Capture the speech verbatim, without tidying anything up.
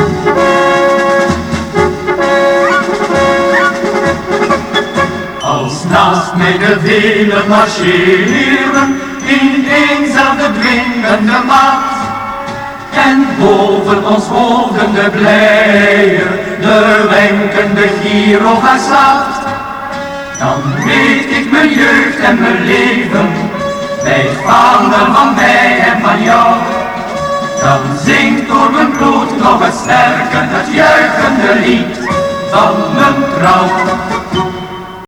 Als naast mij de velen marcheren in eenzelfde dwingende maat, en boven ons hoofden de blije, de wenkende Giro slaat, dan weet ik mijn jeugd en mijn leven bij het vader van mij en van jou. Dan zingt door mijn bloed nog het sterke, het juichende lied van mijn trouw.